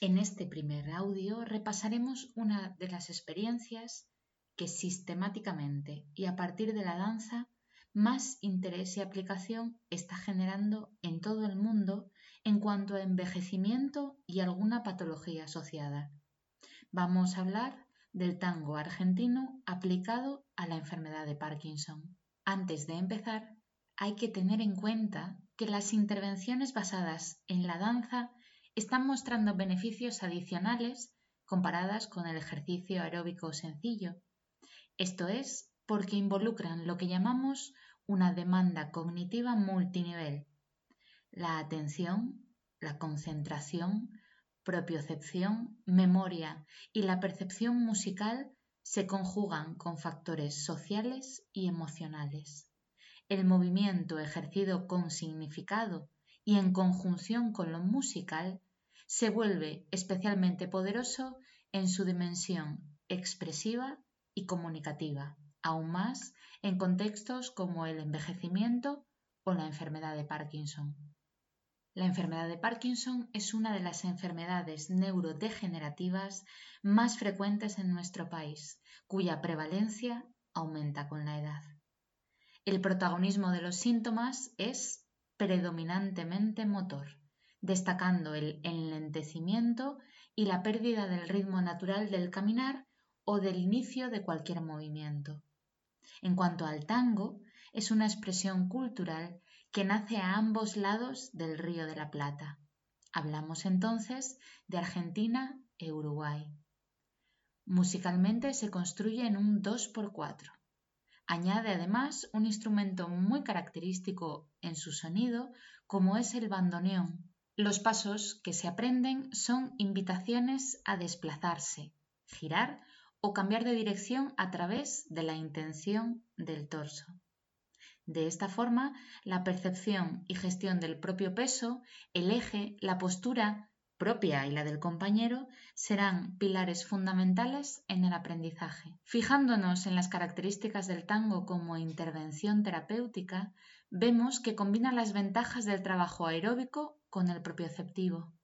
En este primer audio repasaremos una de las experiencias que sistemáticamente y a partir de la danza más interés y aplicación está generando en todo el mundo en cuanto a envejecimiento y alguna patología asociada. Vamos a hablar del tango argentino aplicado a la enfermedad de Parkinson. Antes de empezar, hay que tener en cuenta que las intervenciones basadas en la danza están mostrando beneficios adicionales comparadas con el ejercicio aeróbico sencillo. Esto es porque involucran lo que llamamos una demanda cognitiva multinivel. La atención, la concentración, propiocepción, memoria y la percepción musical se conjugan con factores sociales y emocionales. El movimiento ejercido con significado y en conjunción con lo musical se vuelve especialmente poderoso en su dimensión expresiva y comunicativa, aún más en contextos como el envejecimiento o la enfermedad de Parkinson. La enfermedad de Parkinson es una de las enfermedades neurodegenerativas más frecuentes en nuestro país, cuya prevalencia aumenta con la edad. El protagonismo de los síntomas es predominantemente motor, destacando el enlentecimiento y la pérdida del ritmo natural del caminar o del inicio de cualquier movimiento. En cuanto al tango, es una expresión cultural que nace a ambos lados del Río de la Plata. Hablamos entonces de Argentina e Uruguay. Musicalmente se construye en un 2x4. Añade además un instrumento muy característico en su sonido, como es el bandoneón. Los pasos que se aprenden son invitaciones a desplazarse, girar o cambiar de dirección a través de la intención del torso. De esta forma, la percepción y gestión del propio peso, el eje, la postura propia y la del compañero serán pilares fundamentales en el aprendizaje. Fijándonos en las características del tango como intervención terapéutica, vemos que combina las ventajas del trabajo aeróbico con el propioceptivo.